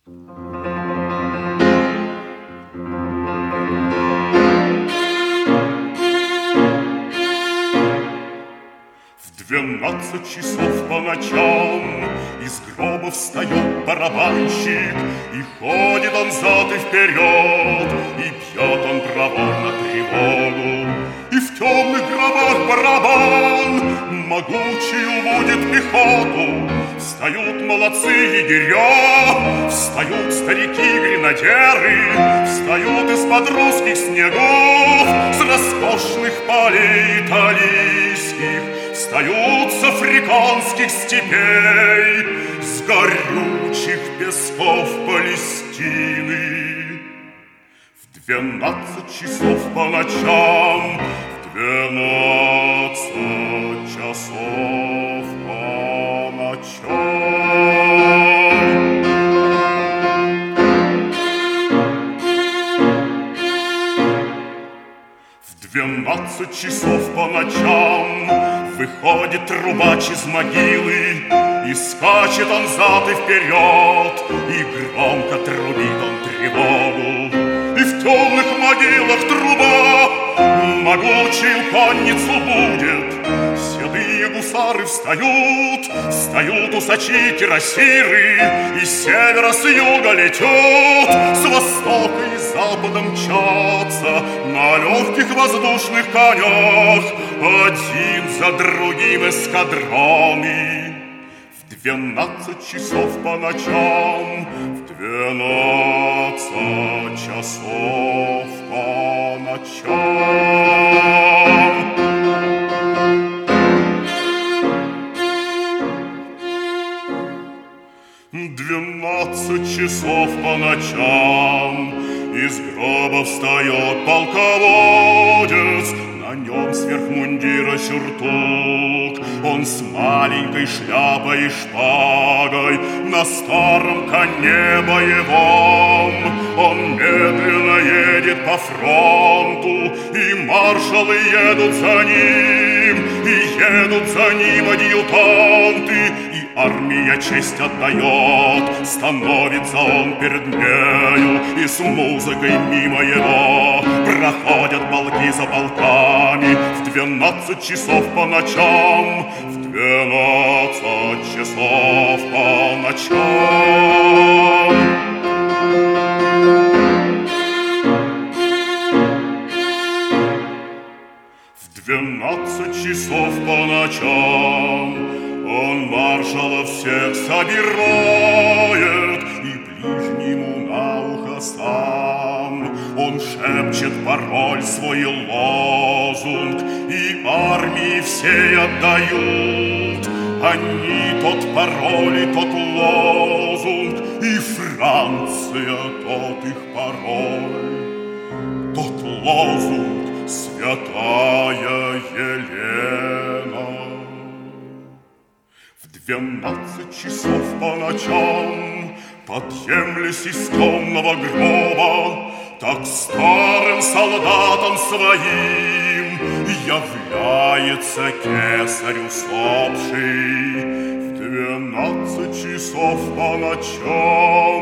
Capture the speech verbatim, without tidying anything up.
Двенадцать часов по ночам из гроба встает барабанщик, и ходит он зад и вперед, и бьет он проворно тревогу. И в темных гробах барабан могучий уводит пехоту. Встают молодцы егеря, встают старики-гренадеры, встают из-под русских снегов, с роскошных полей италийских, встают с африканских степей, с горючих песков Палестины. В двенадцать часов по ночам, в двенадцать часов по ночам. В двенадцать часов по ночам выходит трубач из могилы, и скачет он зад и вперед, и громко трубит он тревогу. И в темных могилах труба могучую конницу будет. Седые гусары встают, встают усачи кирасиры, и с севера, с юга летят, с востока и запада мчатся на легких воздушных конях, один за другим эскадроны. В двенадцать часов по ночам, в двенадцать часов по ночам. Двенадцать часов по ночам из гроба встает полководец, на нем сверх мундира сюртук, он с маленькой шляпой и шпагой, на старом коне боевом. Он медленно едет по фронту, и маршалы едут за ним, и едут за ним адъютанты, и армия честь отдает. Становится он перед нею, и с музыкой мимо его проходят полки за полками. В двенадцать часов по ночам, в двенадцать часов по ночам. В двенадцать часов по ночам он маршалов всех собирает, и ближнему на ухо сам он шепчет пароль свой лозунг, и армии всей отдают они тот пароль и тот лозунг, и Франция тот их пароль, тот лозунг святая Елена. В двенадцать часов по ночам подъемлись из темного гроба, так старым солдатам своим является кесарь усопший. В двенадцать часов по ночам